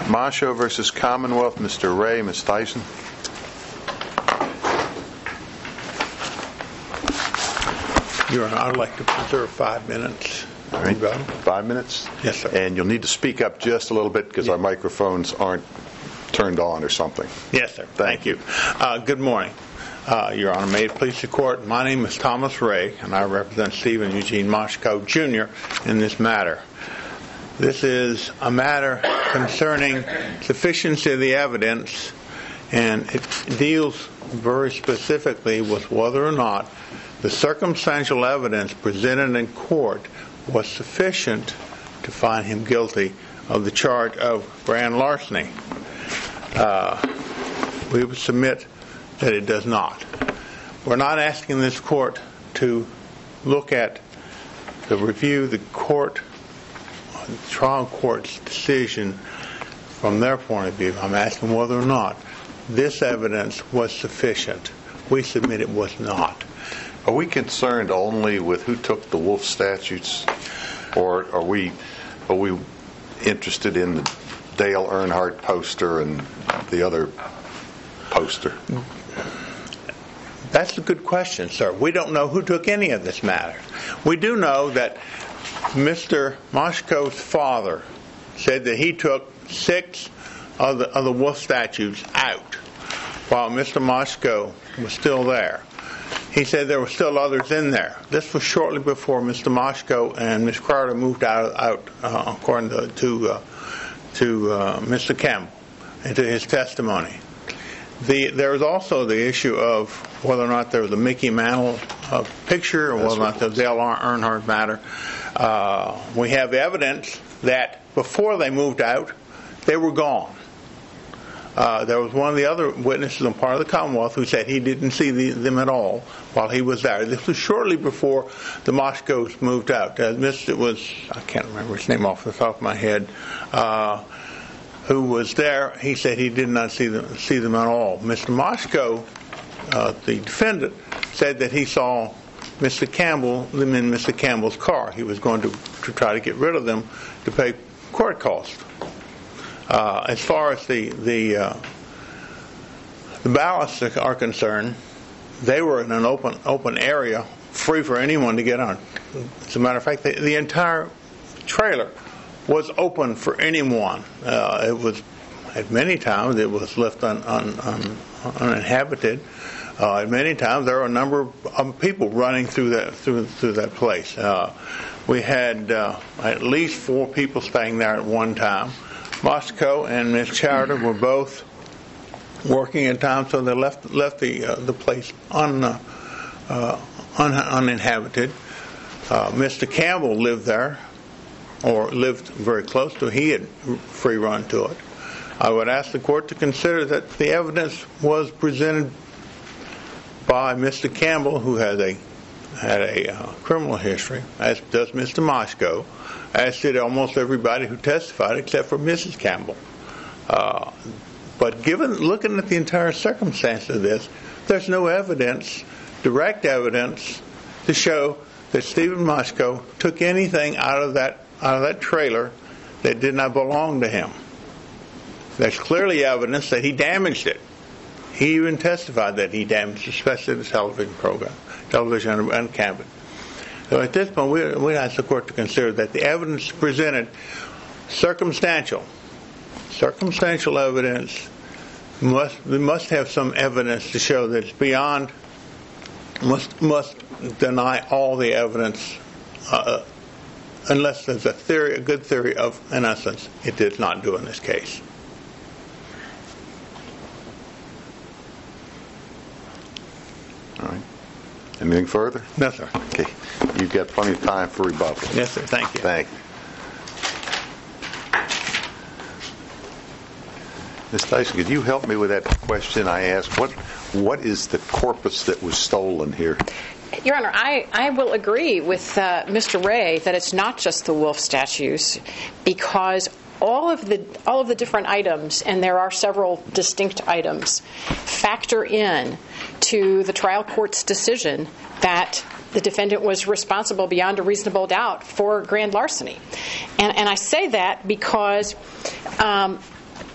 Masho versus Commonwealth. Mr. Ray, Ms. Tyson. Your Honor, I'd like to preserve 5 minutes. All right. 5 minutes? Yes, sir. And you'll need to speak up just a little bit because our microphones aren't turned on or something. Yes, sir. Thank you. Good morning, Your Honor. May it please the Court, my name is Thomas Ray, and I represent Stephen Eugene Moshko, Jr. in this matter. This is a matter concerning sufficiency of the evidence, and it deals very specifically with whether or not the circumstantial evidence presented in court was sufficient to find him guilty of the charge of grand larceny. We would submit that it does not. We're not asking this court to look at the review the trial court's decision from their point of view. I'm asking whether or not this evidence was sufficient. We submit it was not. Are we concerned only with who took the Wolf statutes, or are we interested in the Dale Earnhardt poster and the other poster? That's a good question, sir. We don't know who took any of this matter. We do know that Mr. Moshko's father said that he took 6 of the Wolf statutes out while Mr. Moshko was still there. He said there were still others in there. This was shortly before Mr. Moshko and Ms. Crowder moved out according to Mr. Campbell, into his testimony. There was also the issue of whether or not there was a Mickey Mantle picture, or whether or not there was Dale Earnhardt matter. We have evidence that before they moved out, they were gone. There was one of the other witnesses on part of the Commonwealth who said he didn't see them at all while he was there. This was shortly before the Moshkos moved out. It was, I can't remember his name off the top of my head, who was there. He said he did not see them at all. Mr. Moshko, the defendant, said that he saw Mr. Campbell, them in Mr. Campbell's car. He was going to try to get rid of them to pay court costs. As far as the ballasts are concerned, they were in an open area, free for anyone to get on. As a matter of fact, the entire trailer was open for anyone. It was, at many times, it was left uninhabited. At many times, there were a number of people running through that place. We had at least 4 people staying there at one time. Moshko and Ms. Chowder were both working at times, so they left the place uninhabited. Mr. Campbell lived there, or lived very close to it. He had free run to it. I would ask the court to consider that the evidence was presented by Mr. Campbell, who had a criminal history, as does Mr. Moshko, as did almost everybody who testified except for Mrs. Campbell. But looking at the entire circumstance of this, there's no evidence, direct evidence, to show that Stephen Moshko took anything out of that trailer that did not belong to him. There's clearly evidence that he damaged it. He even testified that he damaged, especially the television and cabin. So at this point, we ask the court to consider that the evidence presented, circumstantial evidence, must have some evidence to show that it's beyond, must deny all the evidence, unless there's a good theory of innocence. It did not do in this case. All right. Anything further? No, sir. Okay. You've got plenty of time for rebuttal. Yes, sir. Thank you. Thank you. Ms. Tyson, could you help me with that question I asked? What is the corpus that was stolen here? Your Honor, I will agree with Mr. Ray that it's not just the Wolf statues, because all of the different items, and there are several distinct items, factor in to the trial court's decision that the defendant was responsible beyond a reasonable doubt for grand larceny. And I say that because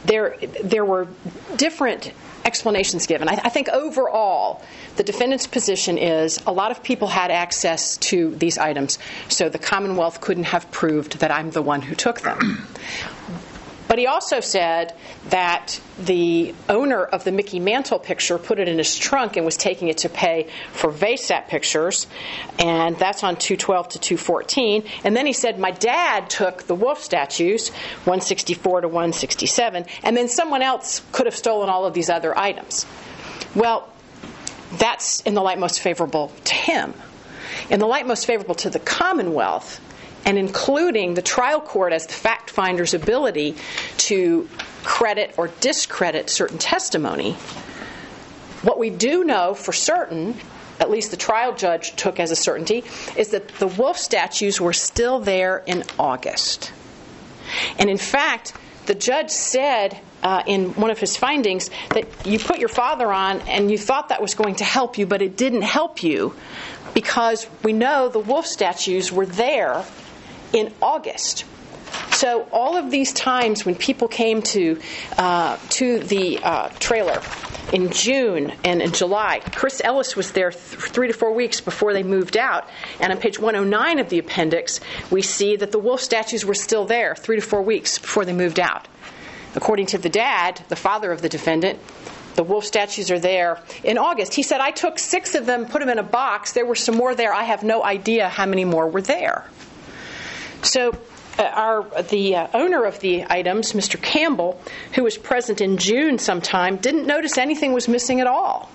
there were different explanations given. I think overall, the defendant's position is a lot of people had access to these items, so the Commonwealth couldn't have proved that I'm the one who took them. But he also said that the owner of the Mickey Mantle picture put it in his trunk and was taking it to pay for VSAT pictures, and that's on 212 to 214. And then he said, my dad took the wolf statues, 164 to 167, and then someone else could have stolen all of these other items. Well, that's in the light most favorable to him. In the light most favorable to the Commonwealth, and including the trial court as the fact finder's ability to credit or discredit certain testimony, what we do know for certain, at least the trial judge took as a certainty, is that the wolf statues were still there in August. And in fact, the judge said in one of his findings that you put your father on and you thought that was going to help you, but it didn't help you because we know the wolf statues were there in August. So all of these times when people came to the trailer in June and in July, Chris Ellis was there 3 to 4 weeks before they moved out. And on page 109 of the appendix, we see that the wolf statues were still there 3 to 4 weeks before they moved out. According to the dad, the father of the defendant, the wolf statues are there in August. He said, I took 6 of them, put them in a box. There were some more there. I have no idea how many more were there. So the owner of the items, Mr. Campbell, who was present in June sometime, didn't notice anything was missing at all.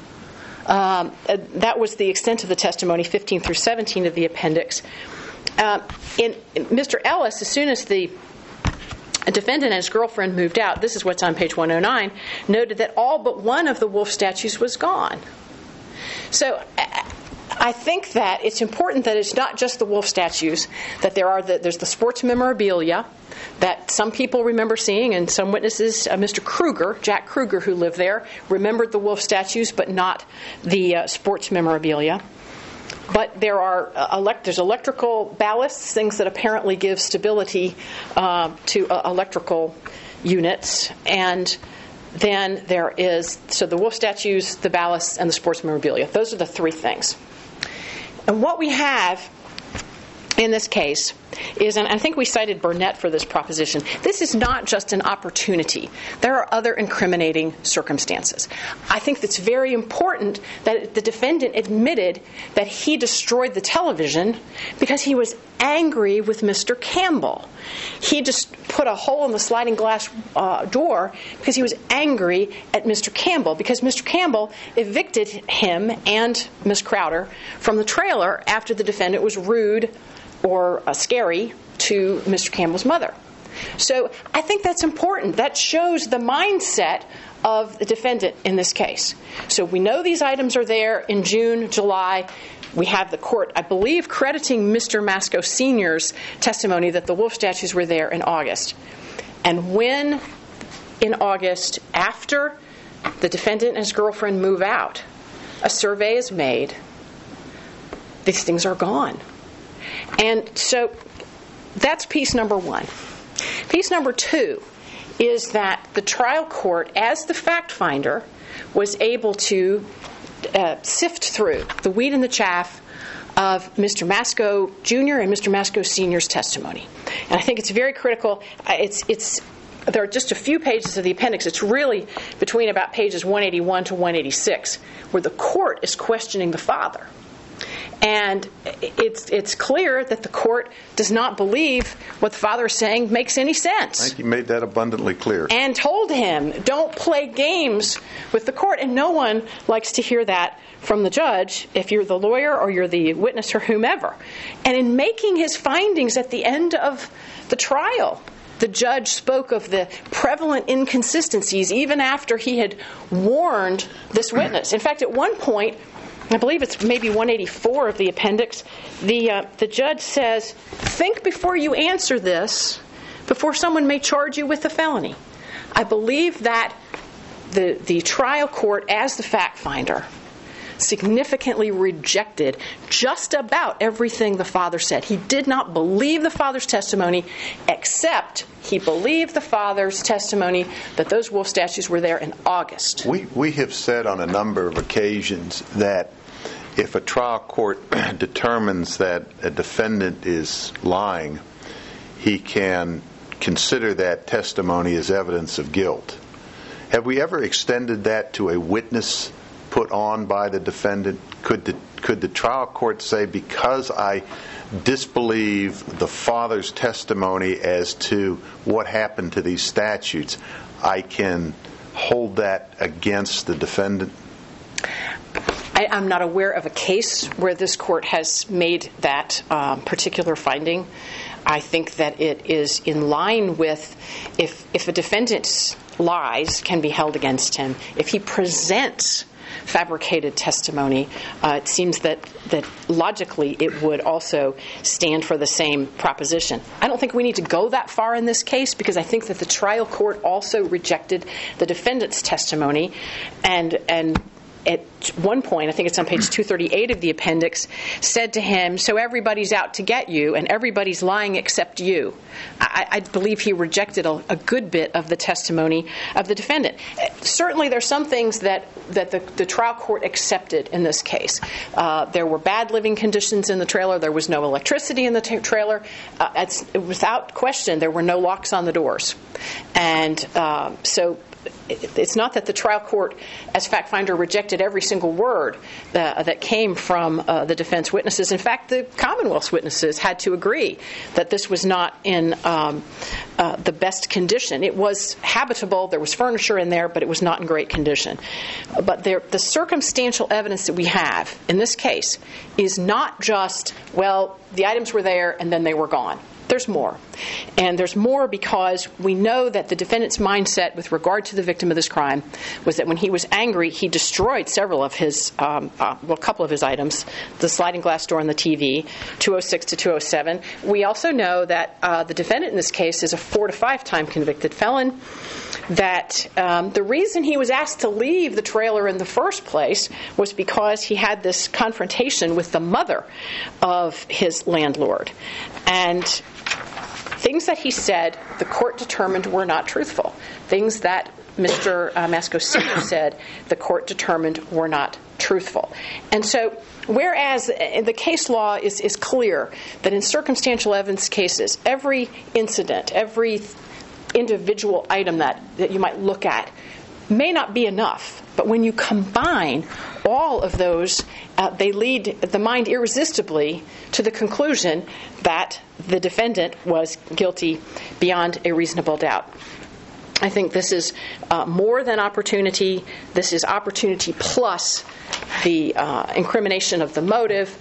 That was the extent of the testimony, 15 through 17 of the appendix. In Mr. Ellis, as soon as the defendant and his girlfriend moved out, this is what's on page 109, noted that all but one of the wolf statues was gone. So I think that it's important that it's not just the wolf statues, that there's the sports memorabilia that some people remember seeing, and some witnesses, Mr. Kruger, Jack Kruger, who lived there, remembered the wolf statues, but not the sports memorabilia. But there's electrical ballasts, things that apparently give stability to electrical units, and then there is, so the wolf statues, the ballasts, and the sports memorabilia. Those are the 3 things. And what we have in this case is, and I think we cited Burnett for this proposition, this is not just an opportunity. There are other incriminating circumstances. I think that's very important that the defendant admitted that he destroyed the television because he was angry with Mr. Campbell. He just put a hole in the sliding glass door because he was angry at Mr. Campbell, because Mr. Campbell evicted him and Miss Crowder from the trailer after the defendant was rude or scary to Mr. Campbell's mother. So I think that's important. That shows the mindset of the defendant in this case. So we know these items are there in June, July. We have the court, I believe, crediting Mr. Masco Sr.'s testimony that the wolf statues were there in August. And when, in August, after the defendant and his girlfriend move out, a survey is made, these things are gone. And so that's piece number 1. Piece number 2 is that the trial court, as the fact finder, was able to sift through the wheat and the chaff of Mr. Masco Jr. and Mr. Masco Sr.'s testimony. And I think it's very critical. There are just a few pages of the appendix. It's really between about pages 181 to 186 where the court is questioning the father. And it's clear that the court does not believe what the father is saying makes any sense. I think you made that abundantly clear. And told him, don't play games with the court. And no one likes to hear that from the judge if you're the lawyer or you're the witness or whomever. And in making his findings at the end of the trial, the judge spoke of the prevalent inconsistencies even after he had warned this witness. In fact, at one point, I believe it's maybe 184 of the appendix, the judge says, think before you answer this, before someone may charge you with a felony. I believe that the trial court, as the fact finder, significantly rejected just about everything the father said. He did not believe the father's testimony, except he believed the father's testimony that those wolf statues were there in August. We have said on a number of occasions that if a trial court determines that a defendant is lying, he can consider that testimony as evidence of guilt. Have we ever extended that to a witness put on by the defendant? Could the trial court say, because I disbelieve the father's testimony as to what happened to these statues, I can hold that against the defendant? I'm not aware of a case where this court has made that particular finding. I think that it is in line with if a defendant's lies can be held against him, if he presents fabricated testimony, it seems that logically it would also stand for the same proposition. I don't think we need to go that far in this case, because I think that the trial court also rejected the defendant's testimony, and at one point, I think it's on page 238 of the appendix, said to him, "So everybody's out to get you, and everybody's lying except you." I believe he rejected a good bit of the testimony of the defendant. Certainly there's some things that the trial court accepted in this case. There were bad living conditions in the trailer. There was no electricity in the trailer. Without question, there were no locks on the doors. And so it's not that the trial court, as fact finder, rejected every single word that came from the defense witnesses. In fact, the Commonwealth's witnesses had to agree that this was not in the best condition. It was habitable, there was furniture in there, but it was not in great condition. But the circumstantial evidence that we have in this case is not just, well, the items were there and then they were gone. There's more. And there's more because we know that the defendant's mindset with regard to the victim of this crime was that when he was angry, he destroyed several of his, a couple of his items, the sliding glass door and the TV, 206 to 207. We also know that the defendant in this case is a 4 to 5 time convicted felon, that the reason he was asked to leave the trailer in the first place was because he had this confrontation with the mother of his landlord. And things that he said, the court determined were not truthful. Things that Mr. Masco Sr. said, the court determined were not truthful. And so, whereas the case law is clear that in circumstantial evidence cases, every incident, every individual item that you might look at may not be enough. But when you combine all of those, they lead the mind irresistibly to the conclusion that the defendant was guilty beyond a reasonable doubt. I think this is more than opportunity. This is opportunity plus the incrimination of the motive,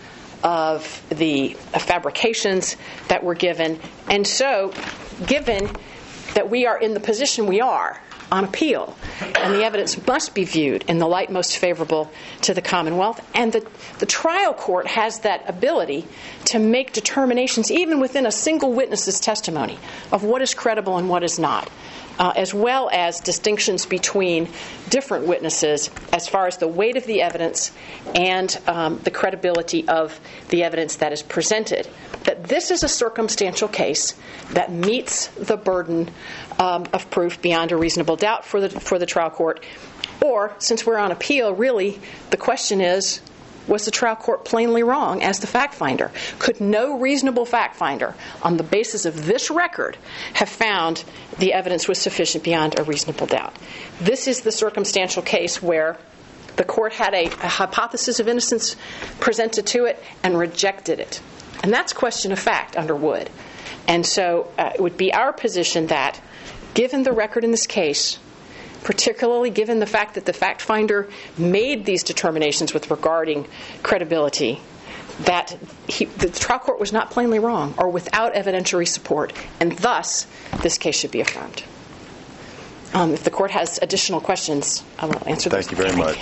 of the fabrications that were given. And so, given that we are in the position we are on appeal, and the evidence must be viewed in the light most favorable to the Commonwealth, and the trial court has that ability to make determinations even within a single witness's testimony of what is credible and what is not, as well as distinctions between different witnesses as far as the weight of the evidence and the credibility of the evidence that is presented. That this is a circumstantial case that meets the burden of proof beyond a reasonable doubt for the trial court. Or, since we're on appeal, really, the question is, was the trial court plainly wrong as the fact finder? Could no reasonable fact finder, on the basis of this record, have found the evidence was sufficient beyond a reasonable doubt? This is the circumstantial case where the court had a hypothesis of innocence presented to it and rejected it. And that's a question of fact under Wood. And so it would be our position that, given the record in this case, particularly given the fact that the fact finder made these determinations with regarding credibility, that the trial court was not plainly wrong or without evidentiary support, and thus this case should be affirmed. If the court has additional questions, I will answer those. Thank you very much.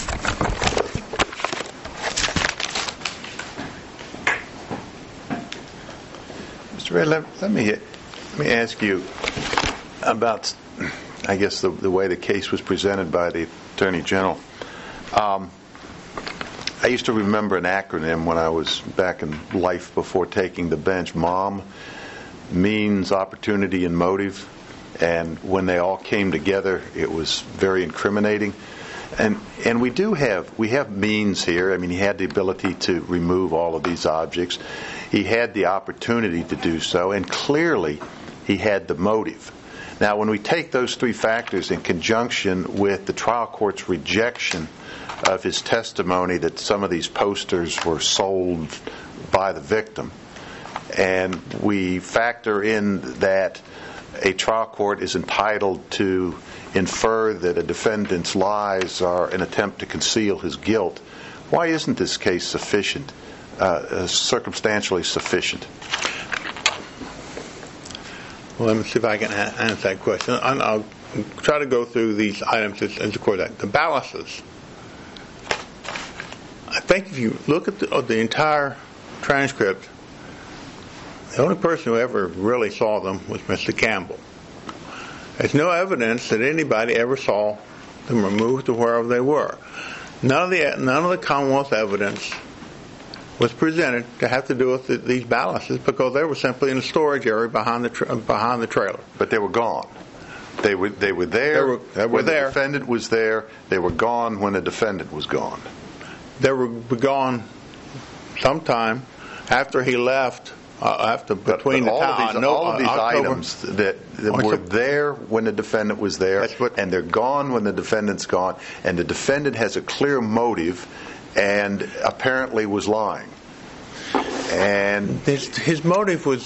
Mr. Ray, let me ask you about, I guess, the way the case was presented by the Attorney General. I used to remember an acronym when I was back in life before taking the bench. MOM, means, opportunity, and motive. And when they all came together, it was very incriminating. And we have means here. I mean, he had the ability to remove all of these objects. He had the opportunity to do so, and clearly he had the motive. Now, when we take those three factors in conjunction with the trial court's rejection of his testimony that some of these posters were sold by the victim, and we factor in that a trial court is entitled to infer that a defendant's lies are an attempt to conceal his guilt, why isn't this case sufficient, circumstantially sufficient? Well, let me see if I can answer that question. I'll try to go through these items as the court. The balances. I think if you look at the entire transcript, the only person who ever really saw them was Mr. Campbell. There's no evidence that anybody ever saw them removed to wherever they were. None of the Commonwealth evidence was presented to have to do with these balances because they were simply in a storage area behind the trailer. But they were gone. They were there. When the defendant was there. They were gone when the defendant was gone. They were gone sometime after he left. Between all of these items that were there when the defendant was there, and they're gone when the defendant's gone, and the defendant has a clear motive, and apparently was lying. And his motive was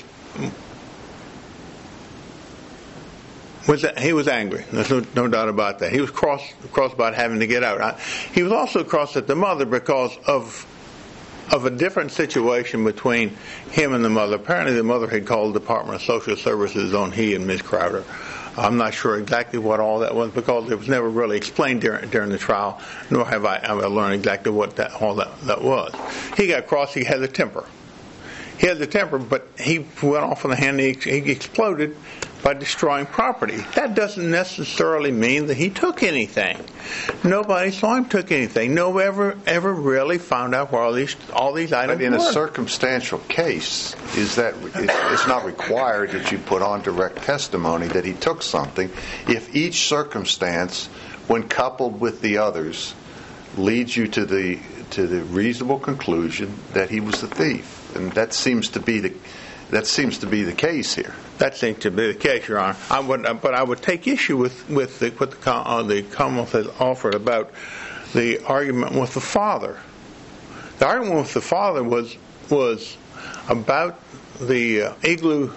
that he was angry. There's no doubt about that. He was cross about having to get out. He was also cross at the mother because of a different situation between him and the mother. Apparently the mother had called the Department of Social Services on he and Ms. Crowder. I'm not sure exactly what all that was because it was never really explained during the trial, nor have I learned exactly what all that was. He got cross. He had the temper. But he went off on the hand. He exploded by destroying property. That doesn't necessarily mean that he took anything. Nobody saw him took anything. Nobody ever really found out where all these items were. But in a circumstantial case, it's not required that you put on direct testimony that he took something. If each circumstance, when coupled with the others, leads you to the reasonable conclusion that he was the thief. And that seems to be the case here. That seems to be the case, Your Honor. But I would take issue with what the Commonwealth has offered about the argument with the father. The argument with the father was about the igloo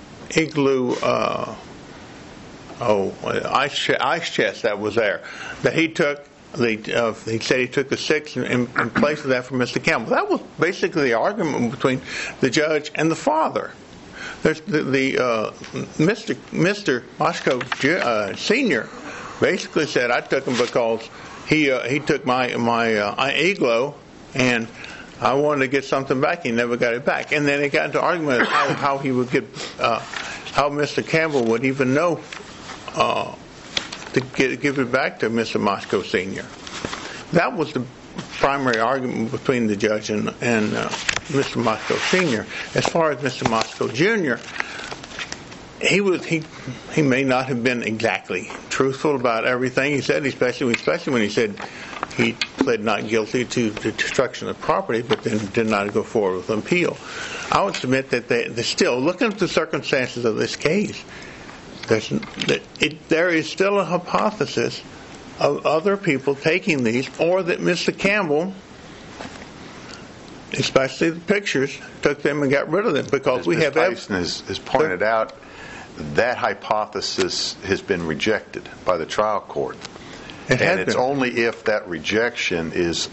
ice chest that was there that he took. He said he took the 6 in place of that for Mr. Campbell. That was basically the argument between the judge and the father. There's Mr. Moshko Sr. basically said I took him because he took my igloo and I wanted to get something back. He never got it back. And then it got into argument of how he would get how Mr. Campbell would even know to give it back to Mr. Moshko Sr. That was the primary argument between the judge and Mr. Moshko Sr. As far as Mr. Moshko Jr., he may not have been exactly truthful about everything he said, especially when he said he pled not guilty to the destruction of property, but then did not go forward with an appeal. I would submit that still, looking at the circumstances of this case, there is still a hypothesis of other people taking these, or that Mr. Campbell, especially the pictures, took them and got rid of them because we have evidence. Tyson has pointed out that hypothesis has been rejected by the trial court, and it's only if that rejection is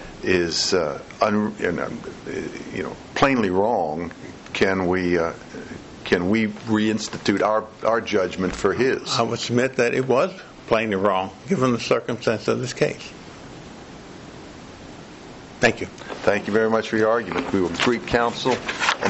plainly wrong can we reinstitute our judgment for his. I would submit that it was plainly wrong, given the circumstance of this case. Thank you. Thank you very much for your argument. We will greet counsel.